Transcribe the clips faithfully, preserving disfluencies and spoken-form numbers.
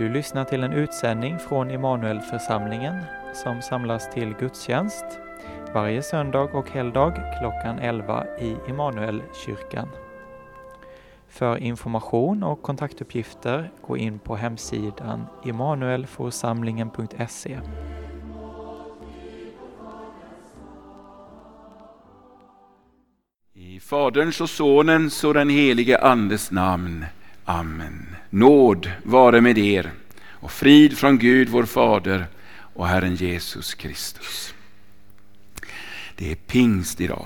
Du lyssnar till en utsändning från Immanuelförsamlingen som samlas till gudstjänst varje söndag och helgdag klockan elva i Immanuelkyrkan. För information och kontaktuppgifter gå in på hemsidan immanuelforsamlingen punkt se. I Faderns och Sonens och den helige Andes namn. Amen. Nåd vare med er och frid från Gud vår Fader och Herren Jesus Kristus. Det är pingst idag.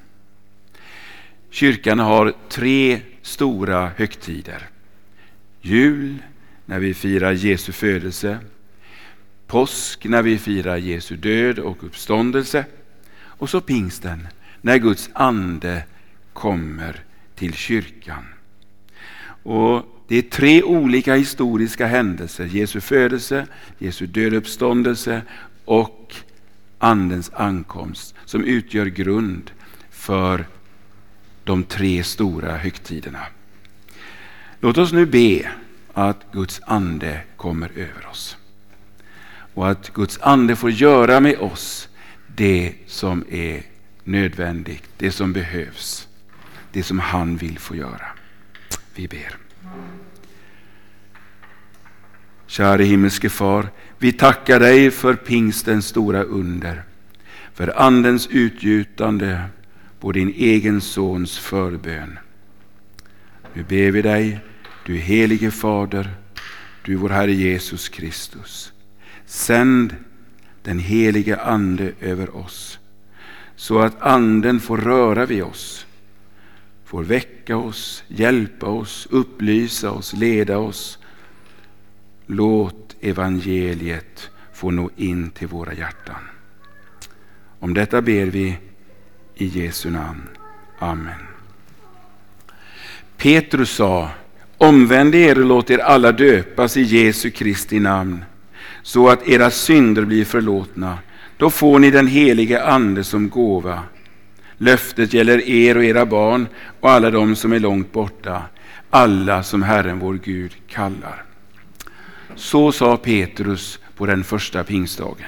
Kyrkan har tre stora högtider. Jul när vi firar Jesu födelse, påsk när vi firar Jesu död och uppståndelse och så pingsten när Guds ande kommer till kyrkan. Och det är tre olika historiska händelser: Jesu födelse, Jesu död, uppståndelse och andens ankomst, som utgör grund för de tre stora högtiderna. Låt oss nu be att Guds ande kommer över oss och att Guds ande får göra med oss det som är nödvändigt, det som behövs, det som han vill få göra. Vi ber. Käre himmelske far, vi tackar dig för pingstens stora under, för andens utgjutande på din egen sons förbön. Nu ber vi dig, du helige Fader, du vår Herre Jesus Kristus, sänd den helige ande över oss, så att anden får röra vid oss, får väcka oss, hjälpa oss, upplysa oss, leda oss. Låt evangeliet få nå in till våra hjärtan. Om detta ber vi i Jesu namn. Amen. Petrus sa: omvänd er och låt er alla döpas i Jesu Kristi namn, så att era synder blir förlåtna. Då får ni den helige ande som gåva. Löftet gäller er och era barn och alla de som är långt borta, alla som Herren vår Gud kallar. Så sa Petrus på den första pingstdagen.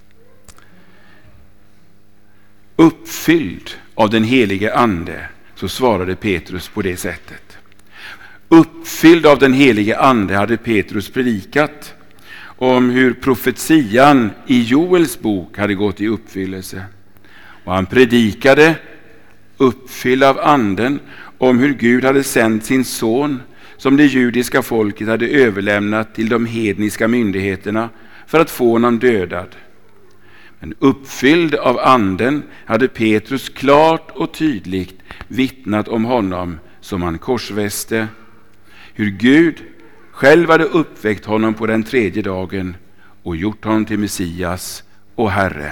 Uppfylld av den helige ande, så svarade Petrus på det sättet. Uppfylld av den helige ande hade Petrus predikat om hur profetian i Joels bok hade gått i uppfyllelse. Och han predikade, uppfylld av anden, om hur Gud hade sänt sin son, som det judiska folket hade överlämnat till de hedniska myndigheterna för att få honom dödad. Men uppfylld av anden hade Petrus klart och tydligt vittnat om honom som han korsfäste, hur Gud själv hade uppväckt honom på den tredje dagen och gjort honom till Messias och Herre.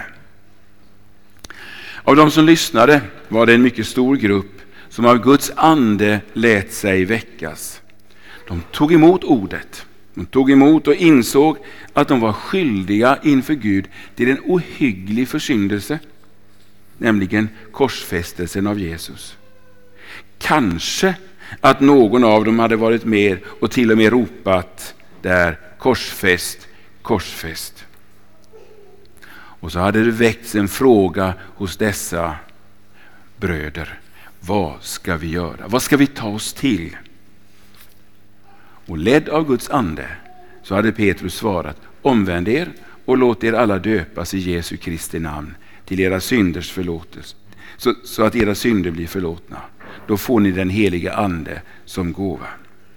Av de som lyssnade var det en mycket stor grupp som av Guds ande lät sig väckas. De tog emot ordet. De tog emot och insåg att de var skyldiga inför Gud till en ohygglig försyndelse, nämligen korsfästelsen av Jesus. Kanske att någon av dem hade varit med och till och med ropat där: korsfäst, korsfäst. Och så hade det väckts en fråga hos dessa bröder: vad ska vi göra? Vad ska vi ta oss till? Och ledd av Guds ande så hade Petrus svarat: omvänd er och låt er alla döpas i Jesu Kristi namn till era synders förlåtelse, så, så att era synder blir förlåtna. Då får ni den heliga ande som gåva.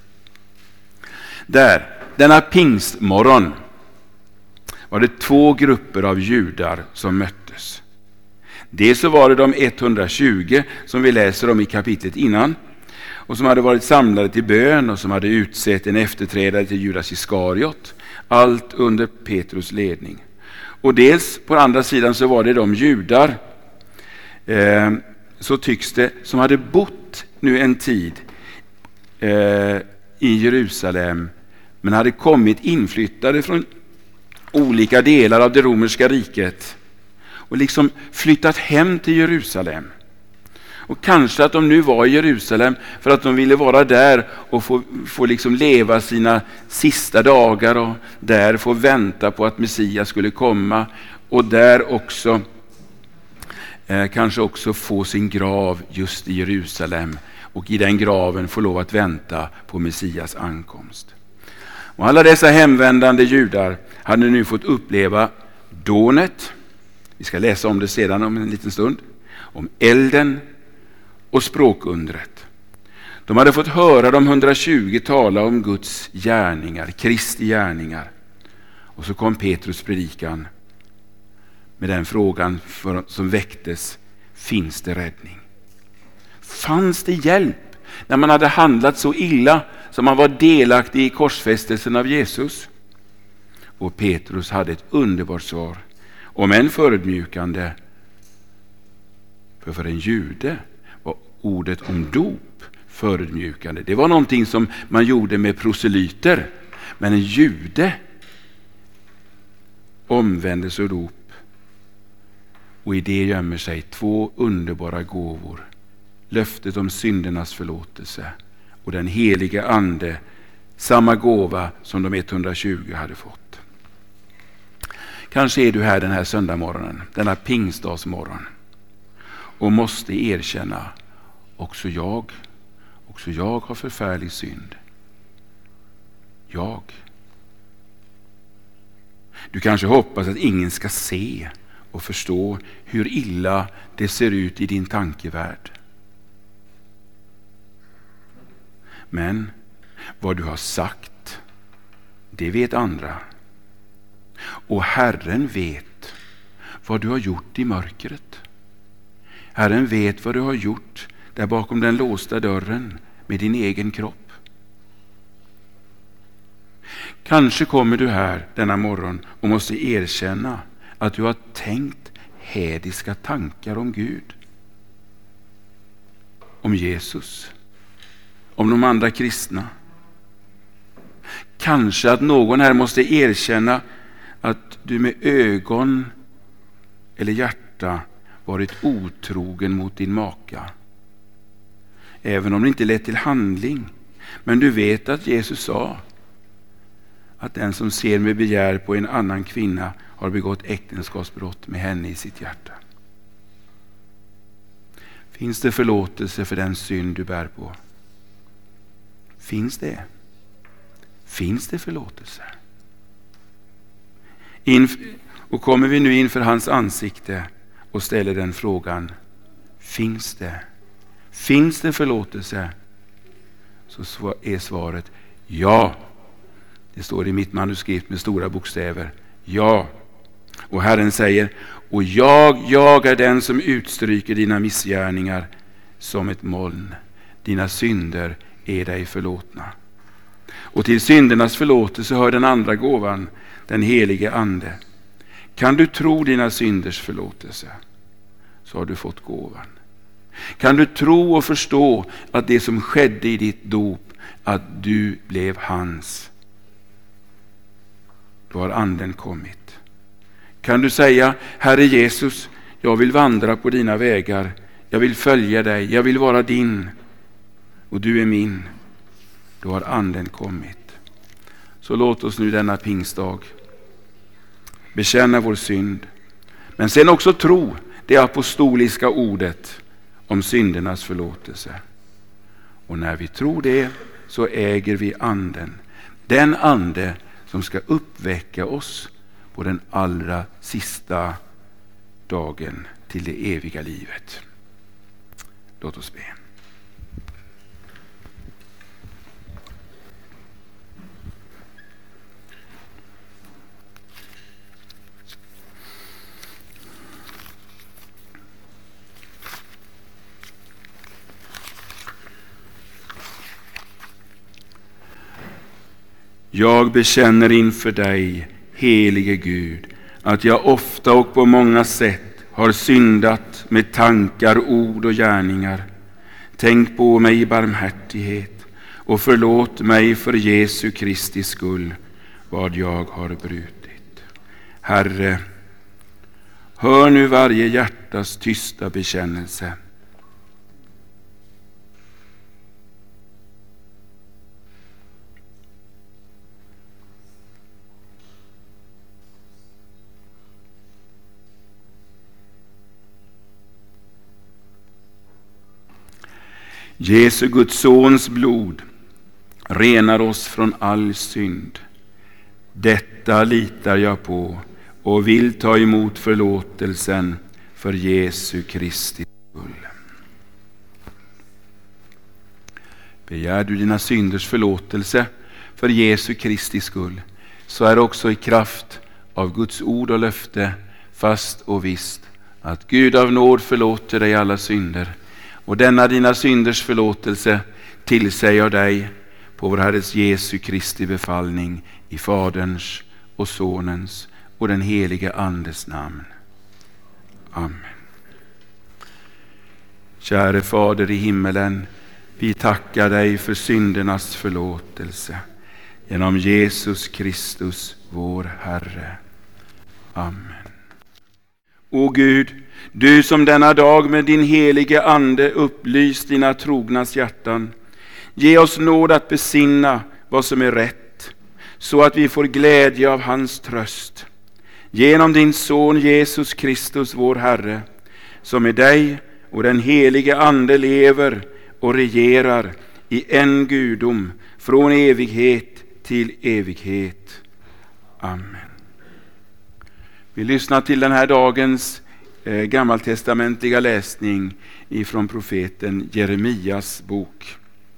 Där, denna pingstmorgon, var det två grupper av judar som möttes. Dels så var det de etthundratjugo som vi läser om i kapitlet innan, och som hade varit samlade till bön och som hade utsett en efterträdare till Judas Iskariot, allt under Petrus ledning. Och dels på andra sidan så var det de judar, eh, så tycks det, som hade bott nu en tid eh, i Jerusalem, men hade kommit inflyttade från olika delar av det romerska riket och liksom flyttat hem till Jerusalem. Och kanske att de nu var i Jerusalem för att de ville vara där och få, få liksom leva sina sista dagar och där få vänta på att Messias skulle komma. Och där också eh, kanske också få sin grav just i Jerusalem. Och i den graven få lov att vänta på Messias ankomst. Och alla dessa hemvändande judar hade nu fått uppleva dånet. Vi ska läsa om det sedan om en liten stund. Om elden och språkundret. De hade fått höra de hundratjugo tala om Guds gärningar, Kristi gärningar. Och så kom Petrus predikan med den frågan för, som väcktes: finns det räddning? Fanns det hjälp när man hade handlat så illa som man var delaktig i korsfästelsen av Jesus? Och Petrus hade ett underbart svar, om en förödmjukande. För för en jude var ordet om dop förödmjukande. Det var någonting som man gjorde med proselyter. Men en jude omvändes och dop. Och i det gömmer sig två underbara gåvor. Löftet om syndernas förlåtelse och den heliga ande, samma gåva som de etthundratjugo hade fått. Kanske är du här den här söndagmorgonen, denna pingstdagsmorgon, och måste erkänna: också jag, också jag har förfärlig synd. Jag. Du kanske hoppas att ingen ska se och förstå hur illa det ser ut i din tankevärld. Men vad du har sagt, det vet andra. Och Herren vet vad du har gjort i mörkret. Herren vet vad du har gjort där bakom den låsta dörren med din egen kropp. Kanske kommer du här denna morgon och måste erkänna att du har tänkt hädiska tankar om Gud, om Jesus, om de andra kristna. Kanske att någon här måste erkänna att du med ögon eller hjärta varit otrogen mot din maka. Även om det inte lett till handling. Men du vet att Jesus sa att den som ser med begär på en annan kvinna har begått äktenskapsbrott med henne i sitt hjärta. Finns det förlåtelse för den synd du bär på? Finns det? Finns det förlåtelse? Inf- och kommer vi nu inför hans ansikte och ställer den frågan: finns det? Finns det förlåtelse? Så är svaret ja. Det står i mitt manuskript med stora bokstäver. Ja. Och Herren säger: och jag, jag är den som utstryker dina missgärningar som ett moln. Dina synder är dig förlåtna. Och till syndernas förlåtelse hör den andra gåvan, den helige ande. Kan du tro dina synders förlåtelse, så har du fått gåvan. Kan du tro och förstå att det som skedde i ditt dop, att du blev hans, då har anden kommit. Kan du säga: Herre Jesus, jag vill vandra på dina vägar, jag vill följa dig, jag vill vara din och du är min, då har anden kommit. Så låt oss nu denna pingstdag bekänna vår synd, men sen också tro det apostoliska ordet om syndernas förlåtelse. Och när vi tror det, så äger vi anden, den ande som ska uppväcka oss på den allra sista dagen till det eviga livet. Låt oss be. Jag bekänner inför dig, helige Gud, att jag ofta och på många sätt har syndat med tankar, ord och gärningar. Tänk på mig i barmhärtighet och förlåt mig för Jesu Kristi skull vad jag har brutit. Herre, hör nu varje hjärtas tysta bekännelse. Jesu Guds sons blod renar oss från all synd. Detta litar jag på och vill ta emot förlåtelsen för Jesu Kristi skull. Begär du dina synders förlåtelse för Jesu Kristi skull, så är också i kraft av Guds ord och löfte fast och visst att Gud av nåd förlåter dig alla synder, och denna dina synders förlåtelse tillsäger jag dig på vår Herres Jesu Kristi befallning i Faderns och Sonens och den helige Andes namn. Amen. Käre Fader i himmelen, vi tackar dig för syndernas förlåtelse genom Jesus Kristus vår Herre. Amen. O Gud, du som denna dag med din helige Ande upplyst dina trognas hjärtan, ge oss nåd att besinna vad som är rätt, så att vi får glädje av hans tröst. Genom din son Jesus Kristus vår Herre, som med dig och den helige Ande lever och regerar i en gudom från evighet till evighet. Amen. Vi lyssnar till den här dagens eh, gammaltestamentliga läsning ifrån profeten Jeremias bok.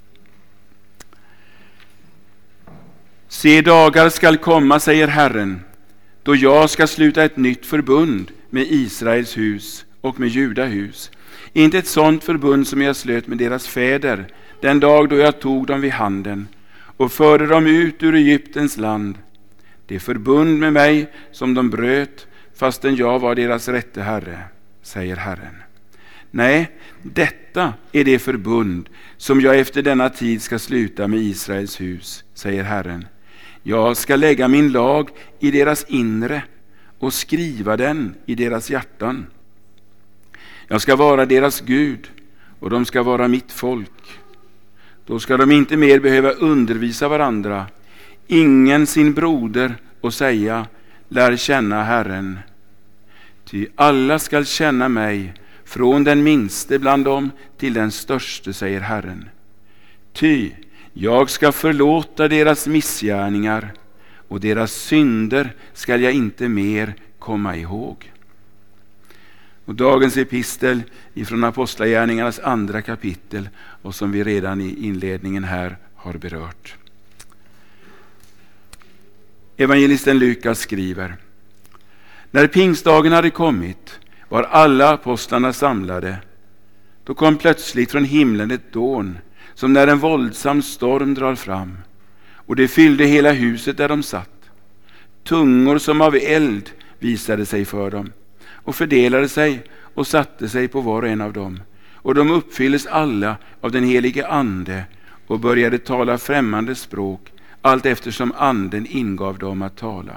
Se, dagar skall komma, säger Herren, då jag ska sluta ett nytt förbund med Israels hus och med Juda hus. Inte ett sådant förbund som jag slöt med deras fäder den dag då jag tog dem vid handen och förde dem ut ur Egyptens land. Det förbund med mig som de bröt fastän jag var deras rätte herre, säger Herren. Nej, detta är det förbund som jag efter denna tid ska sluta med Israels hus, säger Herren. Jag ska lägga min lag i deras inre och skriva den i deras hjärtan. Jag ska vara deras Gud och de ska vara mitt folk. Då ska de inte mer behöva undervisa varandra, ingen sin broder, och säga, lär känna Herren. Ty alla skall känna mig, från den minste bland dem till den störste, säger Herren. Ty jag ska förlåta deras missgärningar och deras synder skall jag inte mer komma ihåg. Och dagens epistel ifrån Apostlagärningarnas andra kapitel, och som vi redan i inledningen här har berört. Evangelisten Lukas skriver: när pingstdagen hade kommit var alla apostlarna samlade. Då kom plötsligt från himlen ett dån, som när en våldsam storm drar fram, och det fyllde hela huset där de satt. Tungor som av eld visade sig för dem och fördelade sig och satte sig på var och en av dem, och de uppfylldes alla av den helige Ande och började tala främmande språk allt eftersom anden ingav dem att tala.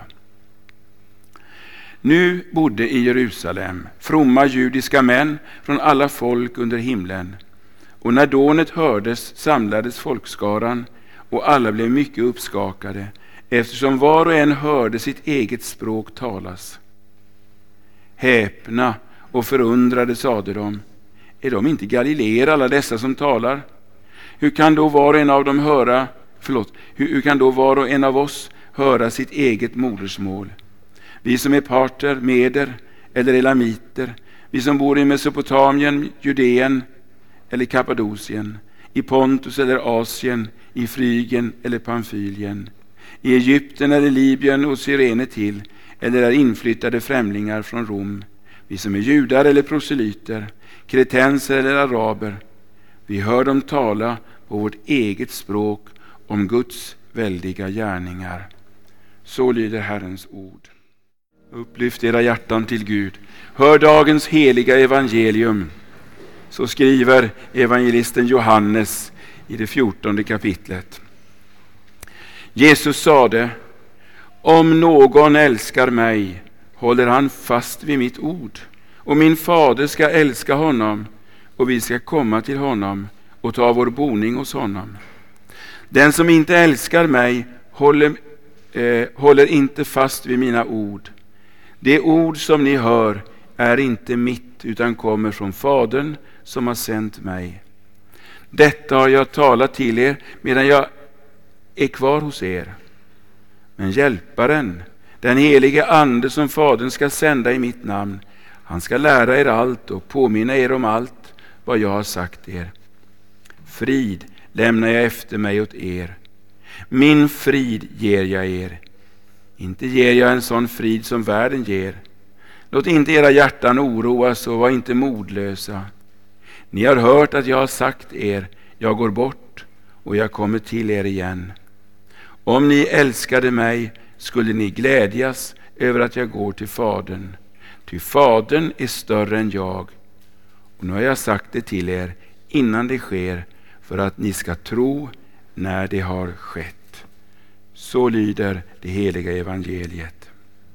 Nu bodde i Jerusalem fromma judiska män från alla folk under himlen, och när dånet hördes samlades folkskaran, och alla blev mycket uppskakade eftersom var och en hörde sitt eget språk talas. Häpna och förundrade sade de, är de inte galileer alla dessa som talar? Hur kan då var och en av dem höra, förlåt, hur, hur kan då var och en av oss höra sitt eget modersmål? Vi som är parter, meder eller elamiter, vi som bor i Mesopotamien, Judeen eller Kappadokien, i Pontus eller Asien, i Frygien eller Pamfylien, i Egypten eller Libyen och Cyrene till, eller är inflyttade främlingar från Rom, vi som är judar eller proselyter, kretenser eller araber, vi hör dem tala på vårt eget språk om Guds väldiga gärningar. Så lyder Herrens ord. Upplyft era hjärtan till Gud. Hör dagens heliga evangelium. Så skriver evangelisten Johannes i det fjortonde kapitlet. Jesus sade, om någon älskar mig håller han fast vid mitt ord, och min fader ska älska honom, och vi ska komma till honom och ta vår boning hos honom. Den som inte älskar mig håller, eh, håller inte fast vid mina ord. Det ord som ni hör är inte mitt, utan kommer från Fadern som har sänt mig. Detta har jag talat till er medan jag är kvar hos er. Men hjälparen, den helige ande som Fadern ska sända i mitt namn, han ska lära er allt och påminna er om allt vad jag har sagt er. Frid lämnar jag efter mig åt er. Min frid ger jag er. Inte ger jag en sån frid som världen ger. Låt inte era hjärtan oroas och var inte modlösa. Ni har hört att jag har sagt er, jag går bort och jag kommer till er igen. Om ni älskade mig skulle ni glädjas över att jag går till Fadern. Ty Fadern är större än jag. Och nu har jag sagt det till er innan det sker, för att ni ska tro när det har skett. Så lyder det heliga evangeliet.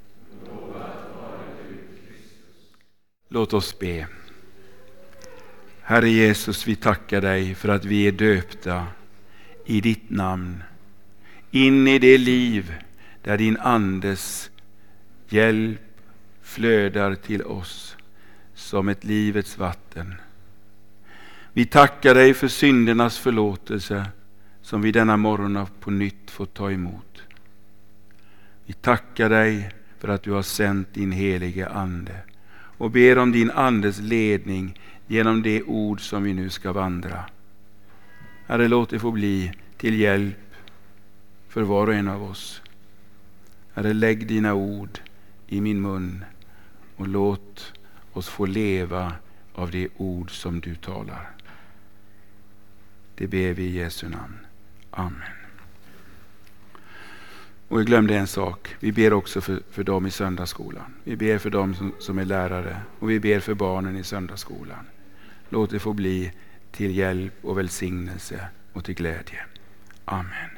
Låt oss be. Herre Jesus, vi tackar dig för att vi är döpta i ditt namn. In i det liv där din andes hjälp flödar till oss som ett livets vatten. Vi tackar dig för syndernas förlåtelse som vi denna morgon på nytt får ta emot. Vi tackar dig för att du har sänt din helige ande och ber om din andes ledning genom det ord som vi nu ska vandra. Herre, låt det få bli till hjälp för var och en av oss. Herre, lägg dina ord i min mun och låt oss få leva av det ord som du talar. Det ber vi i Jesu namn. Amen. Och jag glömde en sak. Vi ber också för, för dem i söndagsskolan. Vi ber för dem som, som är lärare. Och vi ber för barnen i söndagsskolan. Låt det få bli till hjälp och välsignelse och till glädje. Amen.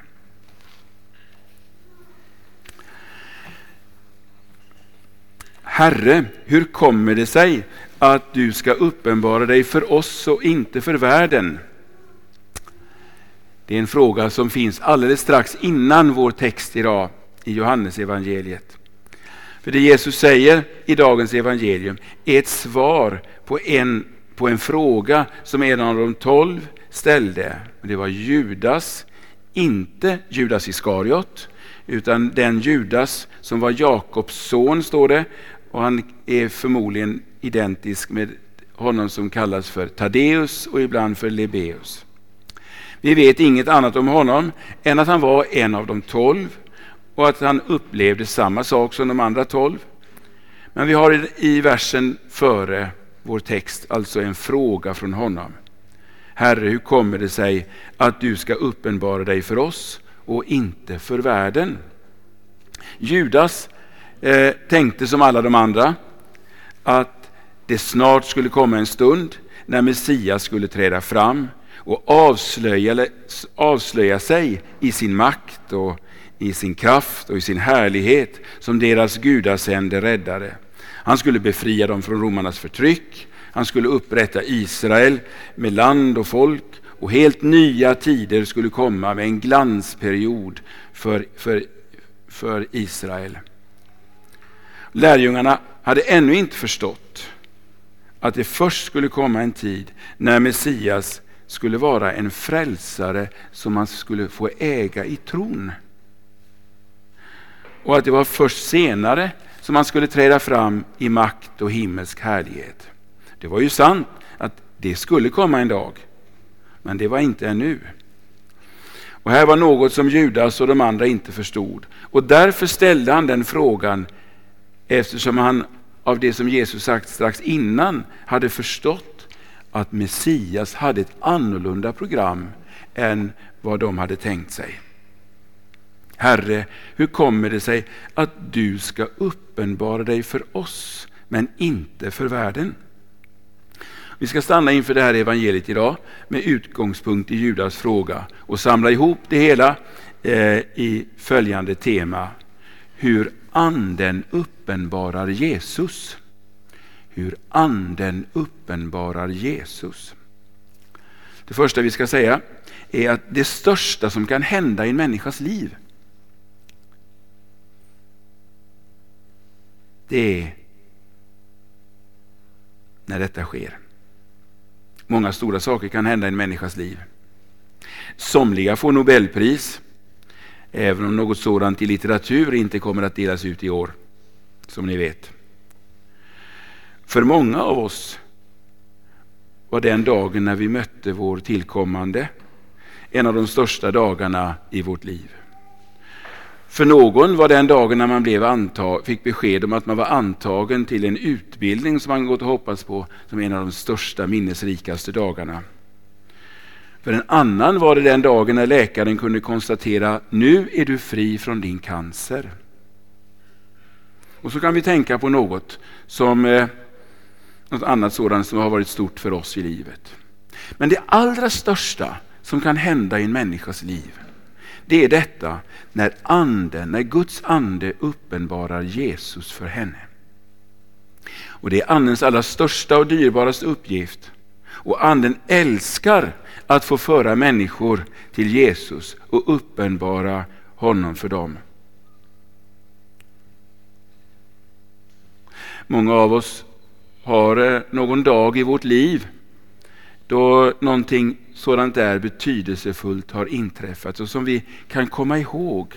Herre, hur kommer det sig att du ska uppenbara dig för oss och inte för världen? Det är en fråga som finns alldeles strax innan vår text idag i Johannes evangeliet. För det Jesus säger i dagens evangelium är ett svar på en, på en fråga som en av de tolv ställde. Det var Judas, inte Judas Iskariot, utan den Judas som var Jakobs son, står det. Och han är förmodligen identisk med honom som kallas för Taddeus och ibland för Lebeus. Vi vet inget annat om honom än att han var en av de tolv och att han upplevde samma sak som de andra tolv. Men vi har i versen före vår text alltså en fråga från honom. Herre, hur kommer det sig att du ska uppenbara dig för oss och inte för världen? Judas eh, tänkte som alla de andra att det snart skulle komma en stund när Messias skulle träda fram och avslöja, avslöja sig i sin makt och i sin kraft och i sin härlighet som deras gudasände räddare. Han skulle befria dem från romarnas förtryck. Han skulle upprätta Israel med land och folk, och helt nya tider skulle komma med en glansperiod för, för, för Israel. Lärjungarna hade ännu inte förstått att det först skulle komma en tid när Messias skulle vara en frälsare som man skulle få äga i tron. Och att det var först senare som man skulle träda fram i makt och himmelsk härlighet. Det var ju sant att det skulle komma en dag, men det var inte ännu. Och här var något som Judas och de andra inte förstod. Och därför ställde han den frågan, eftersom han av det som Jesus sagt strax innan hade förstått att Messias hade ett annorlunda program än vad de hade tänkt sig. Herre, hur kommer det sig att du ska uppenbara dig för oss men inte för världen? Vi ska stanna inför det här evangeliet idag med utgångspunkt i Judas fråga och samla ihop det hela eh, i följande tema: hur anden uppenbarar Jesus. Hur anden uppenbarar Jesus. Det första vi ska säga är att det största som kan hända i en människas liv, det är när detta sker. Många stora saker kan hända i en människas liv. Somliga får Nobelpris, även om något sådant i litteratur inte kommer att delas ut i år, som ni vet. För många av oss var den dagen när vi mötte vår tillkommande en av de största dagarna i vårt liv. För någon var den dagen när man blev antag, fick besked om att man var antagen till en utbildning som man gått och hoppats på som en av de största, minnesrikaste dagarna. För en annan var det den dagen när läkaren kunde konstatera: nu är du fri från din cancer. Och så kan vi tänka på något som eh, något annat sådant som har varit stort för oss i livet. Men det allra största som kan hända i en människas liv, det är detta när anden, när Guds ande uppenbarar Jesus för henne. Och det är andens allra största och dyrbaraste uppgift. Och anden älskar att få föra människor till Jesus och uppenbara honom för dem. Många av oss har någon dag i vårt liv då någonting sådant där betydelsefullt har inträffat och som vi kan komma ihåg.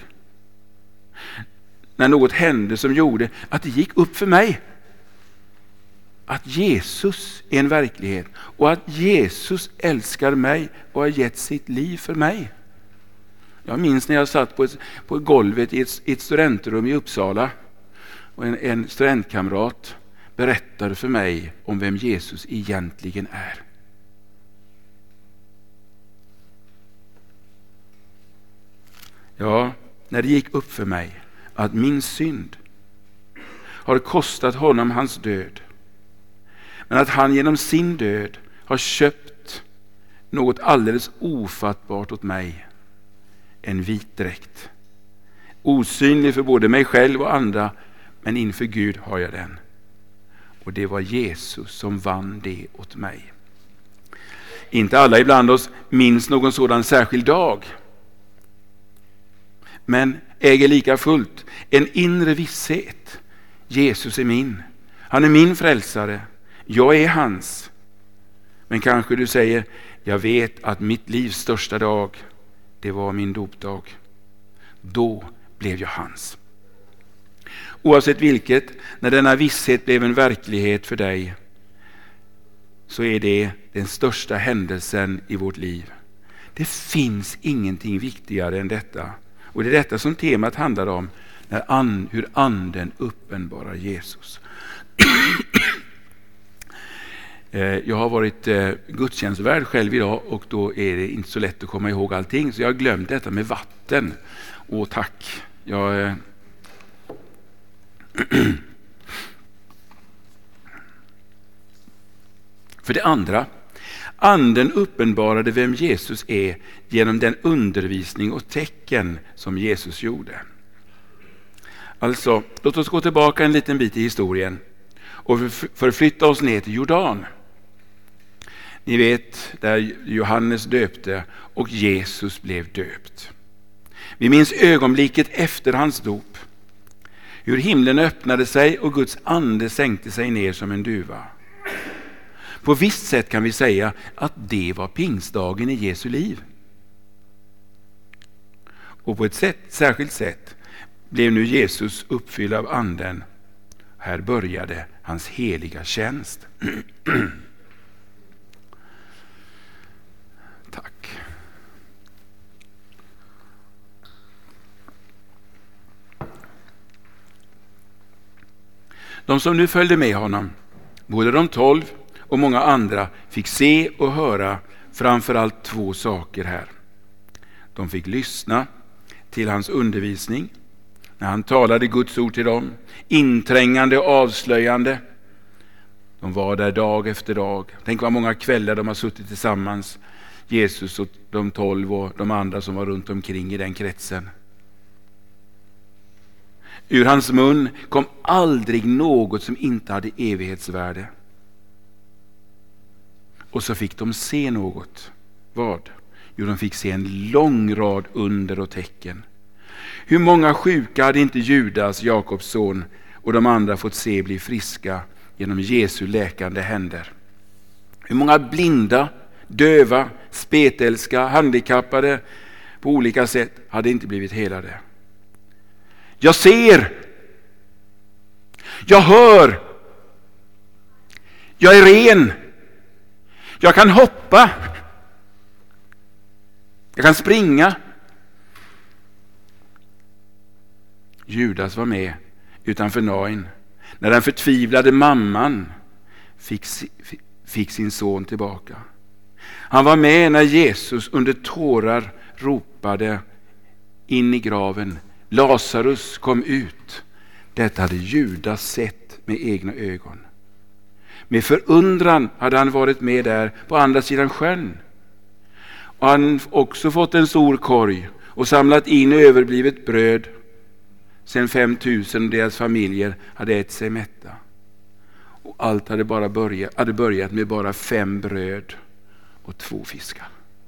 När något hände som gjorde att det gick upp för mig att Jesus är en verklighet och att Jesus älskar mig och har gett sitt liv för mig. Jag minns när jag satt på, ett, på golvet i ett, i ett studentrum i Uppsala och en, en studentkamrat berättade för mig om vem Jesus egentligen är. Ja, när det gick upp för mig att min synd har kostat honom hans död, men att han genom sin död har köpt något alldeles ofattbart åt mig, en vit dräkt. Osynlig för både mig själv och andra, men inför Gud har jag den. Och det var Jesus som vann det åt mig. Inte alla ibland oss minns någon sådan särskild dag, men äger lika fullt en inre visshet. Jesus är min. Han är min frälsare. Jag är hans. Men kanske du säger: jag vet att mitt livs största dag, det var min dopdag. Då blev jag hans. Oavsett vilket, när denna visshet blev en verklighet för dig, så är det den största händelsen i vårt liv. Det finns ingenting viktigare än detta. Och det är detta som temat handlar om, när and, hur anden uppenbarar Jesus. Jag har varit gudstjänstvärd själv idag och då är det inte så lätt att komma ihåg allting. Så jag har glömt detta med vatten. Åh tack. Jag... För det andra, anden uppenbarade vem Jesus är genom den undervisning och tecken som Jesus gjorde. Alltså, låt oss gå tillbaka en liten bit i historien och förflytta oss ner till Jordan. Ni vet, där Johannes döpte och Jesus blev döpt. Vi minns ögonblicket efter hans dop. Hur himlen öppnade sig och Guds ande sänkte sig ner som en duva. På visst sätt kan vi säga att det var pingstdagen i Jesu liv. Och på ett sätt, särskilt sätt blev nu Jesus uppfylld av anden. Här började hans heliga tjänst. Tack. De som nu följde med honom, både de tolv och många andra, fick se och höra framförallt två saker här. De fick lyssna till hans undervisning när han talade Guds ord till dem, inträngande och avslöjande. De var där dag efter dag. Tänk vad många kvällar de har suttit tillsammans, Jesus och de tolv och de andra som var runt omkring i den kretsen. Ur hans mun kom aldrig något som inte hade evighetsvärde. Och så fick de se något. Vad? Jo, de fick se en lång rad under och tecken. Hur många sjuka hade inte Judas, Jakobs son, och de andra fått se bli friska genom Jesu läkande händer? Hur många blinda, döva, spetälska, handikappade på olika sätt hade inte blivit helade. Jag ser. Jag hör. Jag är ren. Jag kan hoppa. Jag kan springa. Judas var med utanför Nain när den förtvivlade mamman fick, fick sin son tillbaka. Han var med när Jesus under tårar ropade in i graven. Lazarus kom ut. Detta hade Judas sett med egna ögon. Med förundran hade han varit med där på andra sidan sjön. Och han också fått en stor korg och samlat in överblivet bröd. Sen fem tusen och deras familjer hade ätit sig mätta. Och allt hade, bara börjat, hade börjat med bara fem bröd och två fiskar.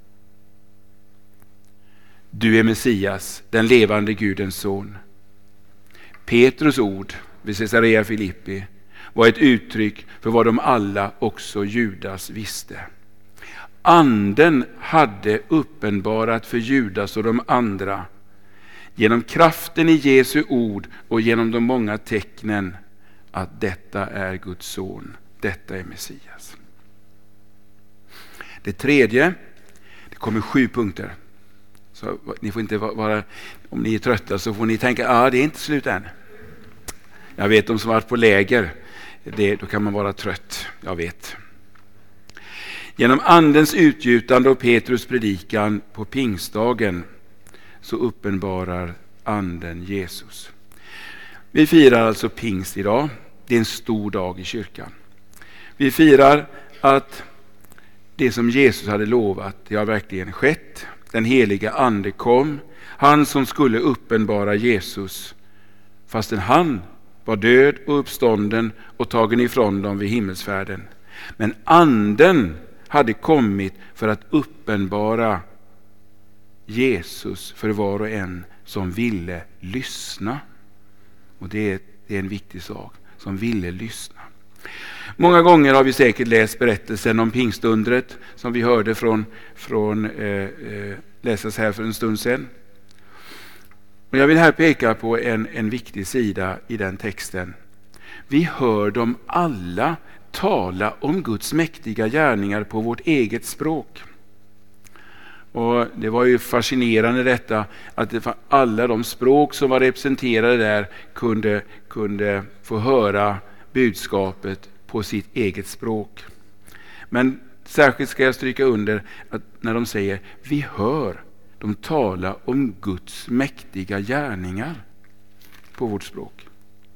Du är Messias, den levande Gudens son. Petrus ord vid Caesarea Filippi var ett uttryck för vad de alla, också Judas, visste. Anden hade uppenbarat för Judas och de andra genom kraften i Jesu ord och genom de många tecknen att detta är Guds son, detta är Messias. Det tredje, det kommer sju punkter. Så ni får inte vara, om ni är trötta så får ni tänka, ja ah, det är inte slut än. Jag vet, de som varit på läger, det, då kan man vara trött, jag vet. Genom andens utgjutande och Petrus predikan på pingstdagen så uppenbarar anden Jesus. Vi firar alltså pingst idag. Det är en stor dag i kyrkan. Vi firar att det som Jesus hade lovat, det har verkligen skett. Den heliga ande kom. Han som skulle uppenbara Jesus, fastän han var död och uppstånden och tagen ifrån dem vid himmelsfärden. Men anden hade kommit för att uppenbara Jesus för var och en som ville lyssna. Och det är, det är en viktig sak, som ville lyssna. Många gånger har vi säkert läst berättelsen om pingstundret som vi hörde från, från eh, eh, läsas här för en stund sedan. Och jag vill här peka på en, en viktig sida i den texten. Vi hör dem alla tala om Guds mäktiga gärningar på vårt eget språk. Och det var ju fascinerande detta att det alla de språk som var representerade där kunde, kunde få höra budskapet på sitt eget språk. Men särskilt ska jag stryka under att när de säger vi hör de tala om Guds mäktiga gärningar på vårt språk.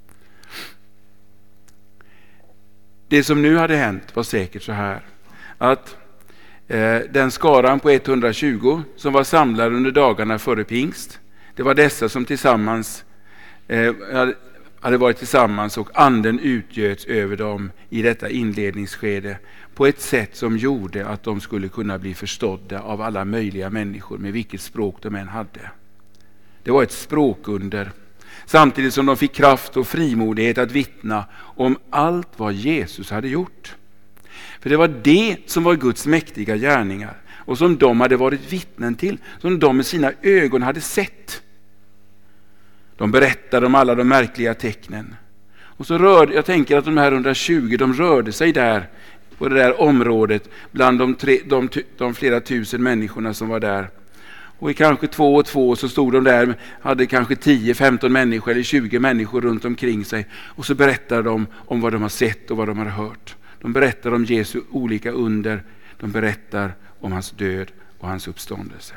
Det som nu hade hänt var säkert så här att eh, den skaran på etthundratjugo som var samlade under dagarna före pingst, det var dessa som tillsammans eh, hade varit tillsammans och anden utgöts över dem i detta inledningsskede på ett sätt som gjorde att de skulle kunna bli förstådda av alla möjliga människor med vilket språk de än hade. Det var ett språkunder. Samtidigt som de fick kraft och frimodighet att vittna om allt vad Jesus hade gjort. För det var det som var Guds mäktiga gärningar och som de hade varit vittnen till, som de med sina ögon hade sett. De berättade om alla de märkliga tecknen. Och så rörde, jag tänker att de här hundratjugo, de rörde sig där på det där området bland de, tre, de, de flera tusen människorna som var där. Och i kanske två och två så stod de där, hade kanske tio, femton människor eller tjugo människor runt omkring sig. Och så berättade de om vad de har sett och vad de har hört. De berättar om Jesu olika under. De berättar om hans död och hans uppståndelse.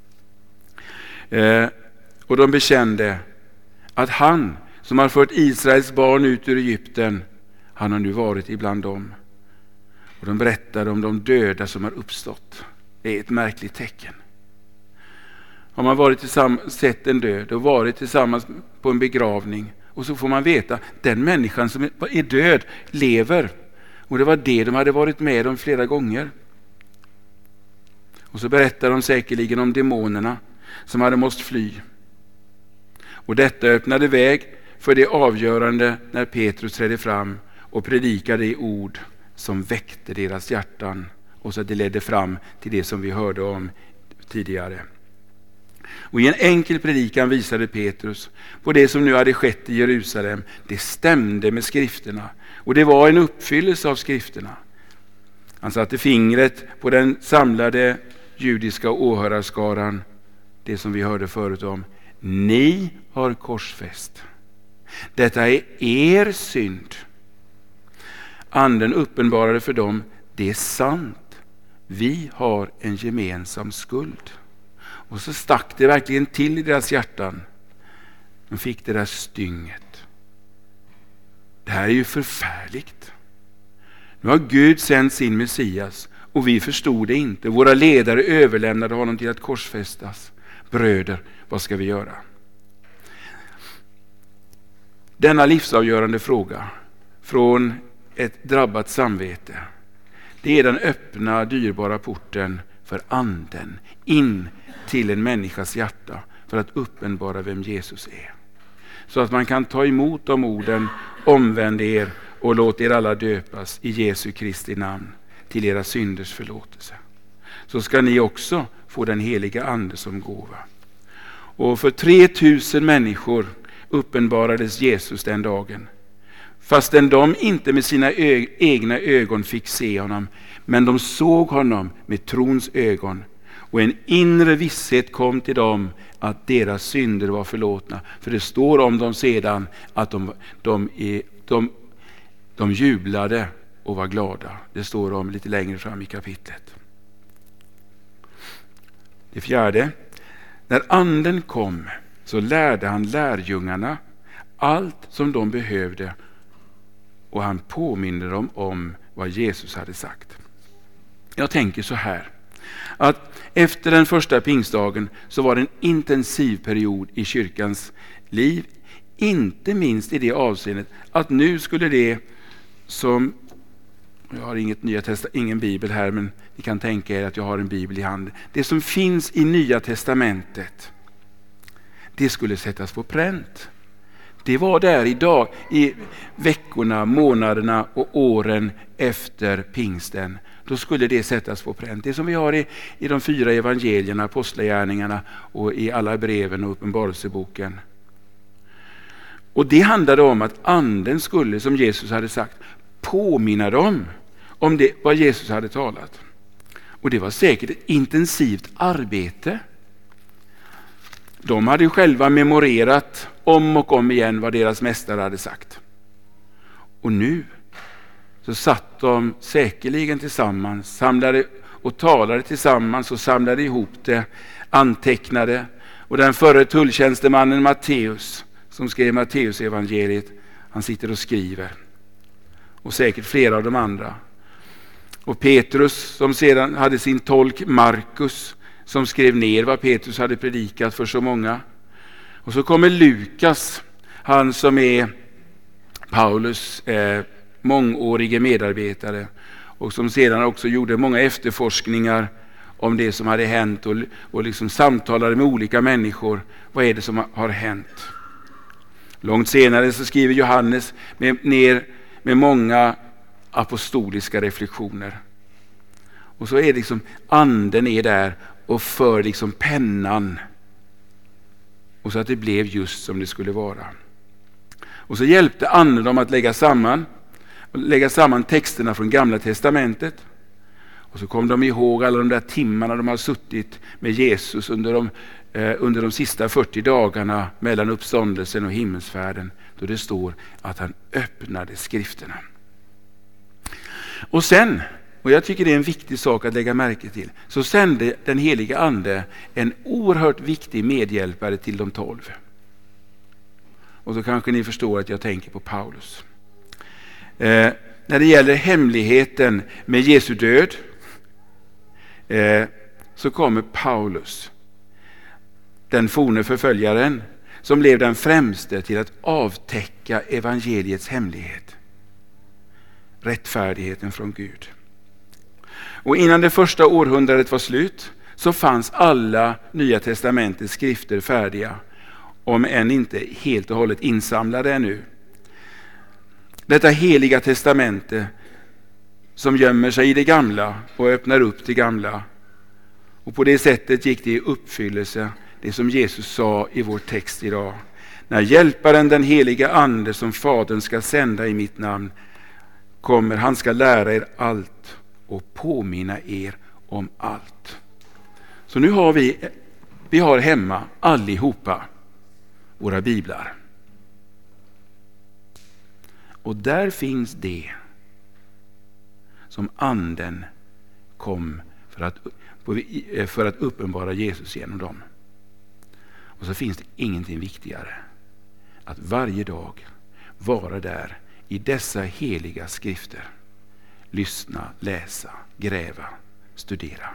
Eh, och de bekände att han som har fört Israels barn ut ur Egypten, han har nu varit ibland dem. Och de berättar om de döda som har uppstått. Det är ett märkligt tecken. Har man varit tillsammans, sett en död och varit tillsammans på en begravning och så får man veta den människan som är död lever. Och det var det de hade varit med om flera gånger. Och så berättar de säkerligen om demonerna som hade måste fly. Och detta öppnade väg för det avgörande när Petrus trädde fram och predikade i ord som väckte deras hjärtan och så det ledde fram till det som vi hörde om tidigare. Och i en enkel predikan visade Petrus på det som nu hade skett i Jerusalem. Det stämde med skrifterna och det var en uppfyllelse av skrifterna. Han satte fingret på den samlade judiska åhörarskaran, det som vi hörde förut om. Ni har korsfäst. Detta är er synd. Anden uppenbarade för dem, det är sant. Vi har en gemensam skuld. Och så stack det verkligen till i deras hjärtan. De fick det där stynget. Det här är ju förfärligt. Nu har Gud sänt sin Messias och vi förstod det inte. Våra ledare överlämnade honom till att korsfästas. Bröder, vad ska vi göra? Denna livsavgörande fråga från ett drabbat samvete, det är den öppna, dyrbara porten för anden in till en människas hjärta för att uppenbara vem Jesus är. Så att man kan ta emot de orden, omvänd er och låt er alla döpas i Jesu Kristi namn till era synders förlåtelse. Så ska ni också få den heliga ande som gåva. Och för tre tusen människor uppenbarades Jesus den dagen. Fastän de inte med sina ö- egna ögon fick se honom, men de såg honom med trons ögon. Och en inre visshet kom till dem att deras synder var förlåtna. För det står om dem sedan att de, de, är, de, de jublade och var glada. Det står om lite längre fram i kapitlet. Det fjärde. När anden kom så lärde han lärjungarna allt som de behövde och han påminner dem om vad Jesus hade sagt. Jag tänker så här, att efter den första pingstdagen så var det en intensiv period i kyrkans liv, inte minst i det avseendet att nu skulle det som, jag har inget nya testa, ingen bibel här, men ni kan tänka er att jag har en bibel i handen. Det som finns i Nya testamentet, det skulle sättas på pränt. Det var där idag i veckorna, månaderna och åren efter pingsten. Då skulle det sättas på pränt. Det som vi har i, i de fyra evangelierna, apostlagärningarna och i alla breven och uppenbarelseboken. Och det handlade om att anden skulle, som Jesus hade sagt, påminna dem om det, vad Jesus hade talat. Och det var säkert ett intensivt arbete. De hade själva memorerat om och om igen vad deras mästare hade sagt. Och nu så satt de säkerligen tillsammans, samlade och talade tillsammans och samlade ihop det, antecknade. Och den förre tulltjänstemannen Matteus, som skrev Matteus evangeliet, han sitter och skriver. Och säkert flera av de andra. Och Petrus, som sedan hade sin tolk Markus, som skrev ner vad Petrus hade predikat för så många. Och så kommer Lukas, han som är Paulus eh, mångårige medarbetare och som sedan också gjorde många efterforskningar om det som hade hänt och, och liksom samtalade med olika människor. Vad är det som har hänt? Långt senare så skriver Johannes med, ner med många apostoliska reflektioner. Och så är det liksom anden är där och för liksom pennan. Och så att det blev just som det skulle vara. Och så hjälpte anden dem att lägga samman lägga samman texterna från Gamla testamentet. Och så kom de ihåg alla de där timmarna de har suttit med Jesus under de, eh, under de sista fyrtio dagarna mellan uppståndelsen och himmelsfärden, då det står att han öppnade skrifterna. Och sen, och jag tycker det är en viktig sak att lägga märke till, så sände den heliga ande en oerhört viktig medhjälpare till de tolv. Och så kanske ni förstår att jag tänker på Paulus. Eh, när det gäller hemligheten med Jesu död eh, så kommer Paulus, den forne förföljaren, som blev den främste till att avtäcka evangeliets hemlighet. Rättfärdigheten från Gud. Och innan det första århundradet var slut så fanns alla Nya testamentets skrifter färdiga, om än inte helt och hållet insamlade ännu. Detta heliga testamente som gömmer sig i det gamla och öppnar upp det gamla. Och på det sättet gick det i uppfyllelse, det som Jesus sa i vår text idag. När hjälparen, den heliga ande som Fadern ska sända i mitt namn, kommer, han ska lära er allt och påminna er om allt. Så nu har vi, vi har hemma allihopa våra biblar. Och där finns det som anden kom för att, för att uppenbara Jesus genom dem. Och så finns det ingenting viktigare att varje dag vara där i dessa heliga skrifter. Lyssna, läsa, gräva, studera.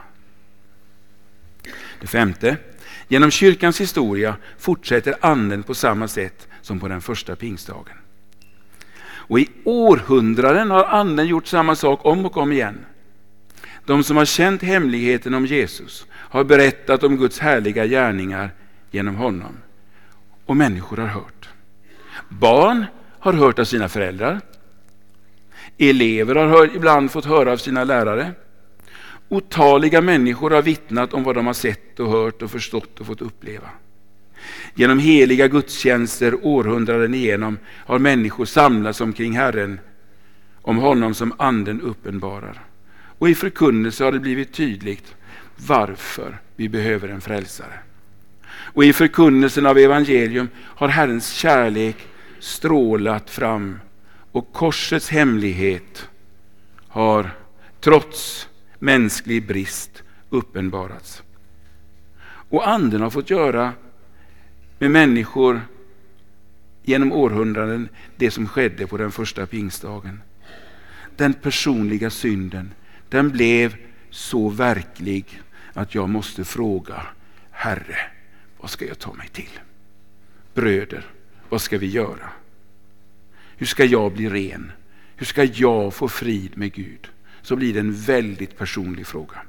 Det femte. Genom kyrkans historia fortsätter anden på samma sätt som på den första pingstdagen. Och i århundraden har anden gjort samma sak om och om igen. De som har känt hemligheten om Jesus har berättat om Guds härliga gärningar genom honom. Och människor har hört. Barn har hört av sina föräldrar. Elever har hört, ibland fått höra av sina lärare. Otaliga människor har vittnat om vad de har sett och hört och förstått och fått uppleva. Genom heliga gudstjänster århundraden igenom har människor samlats omkring Herren, om honom som anden uppenbarar. Och i förkunnelse har det blivit tydligt varför vi behöver en frälsare. Och i förkunnelsen av evangelium har Herrens kärlek strålat fram, och korsets hemlighet har trots mänsklig brist uppenbarats. Och anden har fått göra med människor genom århundraden det som skedde på den första pingstdagen. Den personliga synden, den blev så verklig att jag måste fråga: Herre, vad ska jag ta mig till? Bröder, vad ska vi göra? Hur ska jag bli ren? Hur ska jag få frid med Gud? Så blir det en väldigt personlig fråga.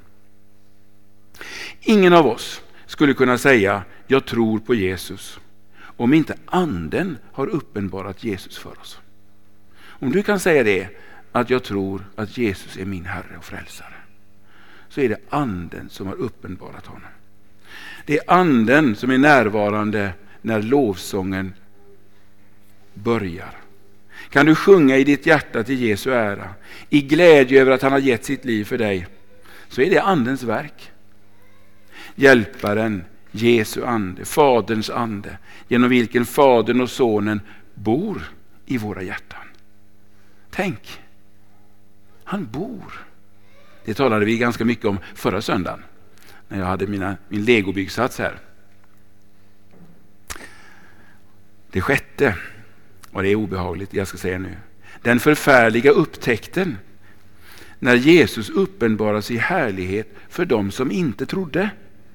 Ingen av oss skulle kunna säga jag tror på Jesus om inte anden har uppenbarat Jesus för oss. Om du kan säga det, att jag tror att Jesus är min Herre och frälsare, så är det anden som har uppenbarat honom. Det är anden som är närvarande när lovsången börjar. Kan du sjunga i ditt hjärta till Jesu ära, i glädje över att han har gett sitt liv för dig, så är det andens verk. Hjälparen, Jesu ande, Faderns ande, genom vilken Fadern och Sonen bor i våra hjärtan. Tänk, han bor. Det talade vi ganska mycket om förra söndagen när jag hade mina, min legobyggsats här. Det sjätte, och det är obehagligt, jag ska säga nu. Den förfärliga upptäckten när Jesus uppenbaras i härlighet för dem som inte trodde.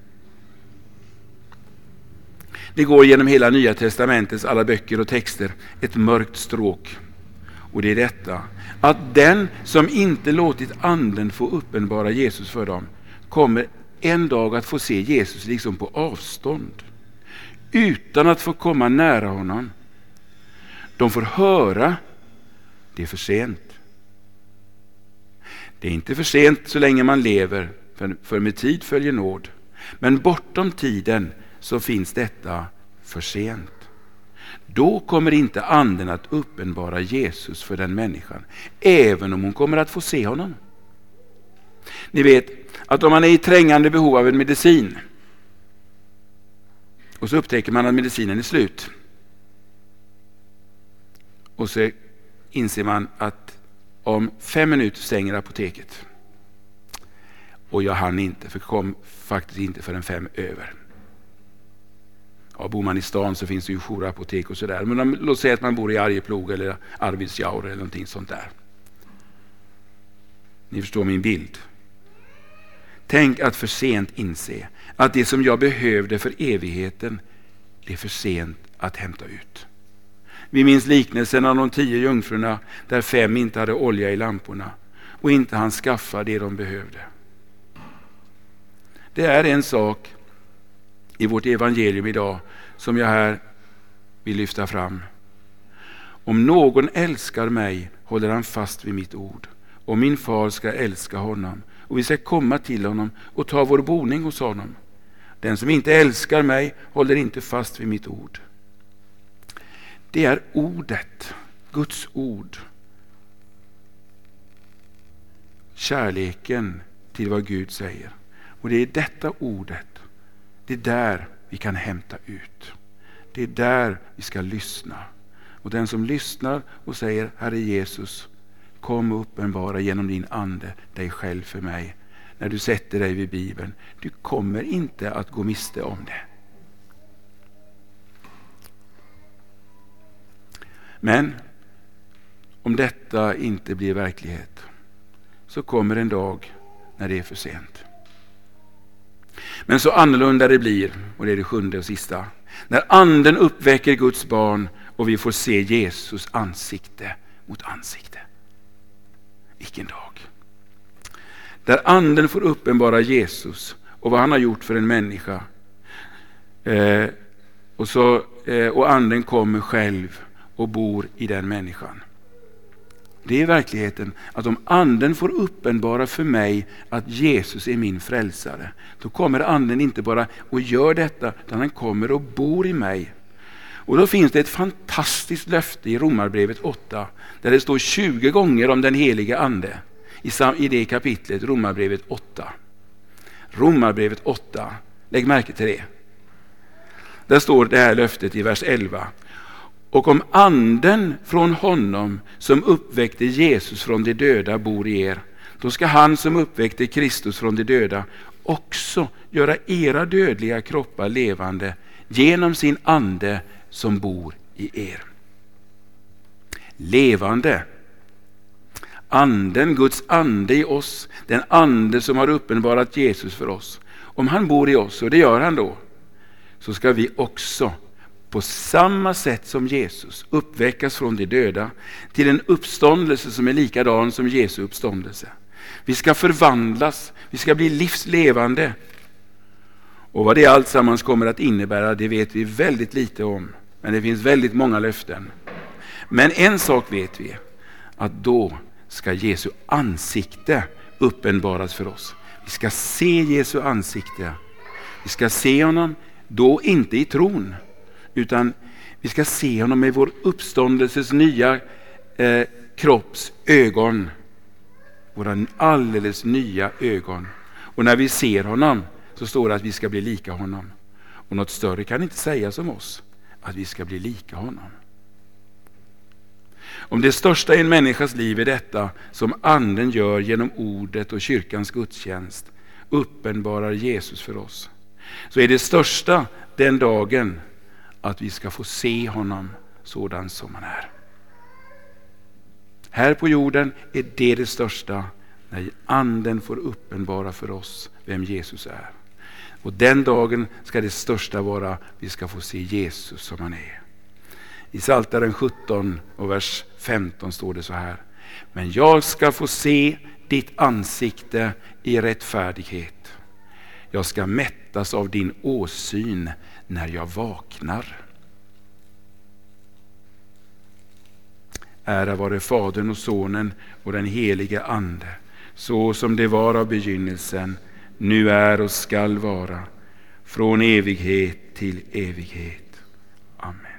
Det går genom hela Nya testamentets alla böcker och texter ett mörkt stråk. Och det är detta, att den som inte låtit anden få uppenbara Jesus för dem kommer en dag att få se Jesus liksom på avstånd, utan att få komma nära honom. De får höra, det är för sent. Det är inte för sent så länge man lever, för, för med tid följer nåd. Men bortom tiden så finns detta för sent. Då kommer inte anden att uppenbara Jesus för den människan, även om hon kommer att få se honom. Ni vet att om man är i trängande behov av en medicin och så upptäcker man att medicinen är slut, och så inser man att om fem minuter stänger apoteket, och jag hann inte, för kom faktiskt inte förrän fem över. Ja, bor man i stan så finns det ju jourapotek och sådär. Men låt säga att man bor i Arjeplog eller Arvidsjaur eller någonting sånt där. Ni förstår min bild. Tänk att för sent inse att det som jag behövde för evigheten, det är för sent att hämta ut. Vi minns liknelsen av de tio jungfrurna där fem inte hade olja i lamporna och inte hann skaffa det de behövde. Det är en sak i vårt evangelium idag som jag här vill lyfta fram. Om någon älskar mig håller han fast vid mitt ord, och min far ska älska honom, och vi ska komma till honom och ta vår boning hos honom. Den som inte älskar mig håller inte fast vid mitt ord. Det är ordet, Guds ord. Kärleken till vad Gud säger. Och det är detta ordet, det är där vi kan hämta ut. Det är där vi ska lyssna. Och den som lyssnar och säger: Herre Jesus, kom och uppenbara genom din ande dig själv för mig. När du sätter dig vid Bibeln, du kommer inte att gå miste om det. Men om detta inte blir verklighet, så kommer en dag när det är för sent. Men så annorlunda det blir, och det är det sjunde och sista, när anden uppväcker Guds barn och vi får se Jesus ansikte mot ansikte. Vilken dag! Där anden får uppenbara Jesus och vad han har gjort för en människa. Eh, och, så, eh, och anden kommer själv och bor i den människan. Det är verkligheten, att om anden får uppenbara för mig att Jesus är min frälsare, då kommer anden inte bara och gör detta, utan han kommer och bor i mig. Och då finns det ett fantastiskt löfte i Romarbrevet åtta, där det står tjugo gånger om den helige ande i, sam- i det kapitlet, Romarbrevet åtta. Romarbrevet åtta, lägg märke till det. Där står det här löftet i vers elva. Och om anden från honom som uppväckte Jesus från de döda bor i er, då ska han som uppväckte Kristus från de döda också göra era dödliga kroppar levande genom sin ande som bor i er. Levande. Anden, Guds ande i oss, den ande som har uppenbarat Jesus för oss. Om han bor i oss, och det gör han då, så ska vi också på samma sätt som Jesus uppväckas från de döda till en uppståndelse som är likadan som Jesu uppståndelse. Vi ska förvandlas, vi ska bli livslevande. Och vad det alltsammans kommer att innebära, det vet vi väldigt lite om. Men det finns väldigt många löften. Men en sak vet vi, att då ska Jesu ansikte uppenbaras för oss. Vi ska se Jesu ansikte. Vi ska se honom, då inte i tron, utan vi ska se honom med vår uppståndelses nya eh, kropps ögon. Våra alldeles nya ögon. Och när vi ser honom så står det att vi ska bli lika honom. Och något större kan inte sägas om oss, att vi ska bli lika honom. Om det största i en människas liv är detta som anden gör genom ordet och kyrkans gudstjänst, uppenbarar Jesus för oss, så är det största den dagen att vi ska få se honom sådan som han är. Här på jorden är det det största, när anden får uppenbara för oss vem Jesus är. Och den dagen ska det största vara att vi ska få se Jesus som han är. I Psaltaren sjutton och vers femton står det så här: men jag ska få se ditt ansikte i rättfärdighet. Jag ska mättas av din åsyn när jag vaknar. Ära vare Fadern och Sonen och den helige ande, så som det var av begynnelsen, nu är och skall vara, från evighet till evighet. Amen.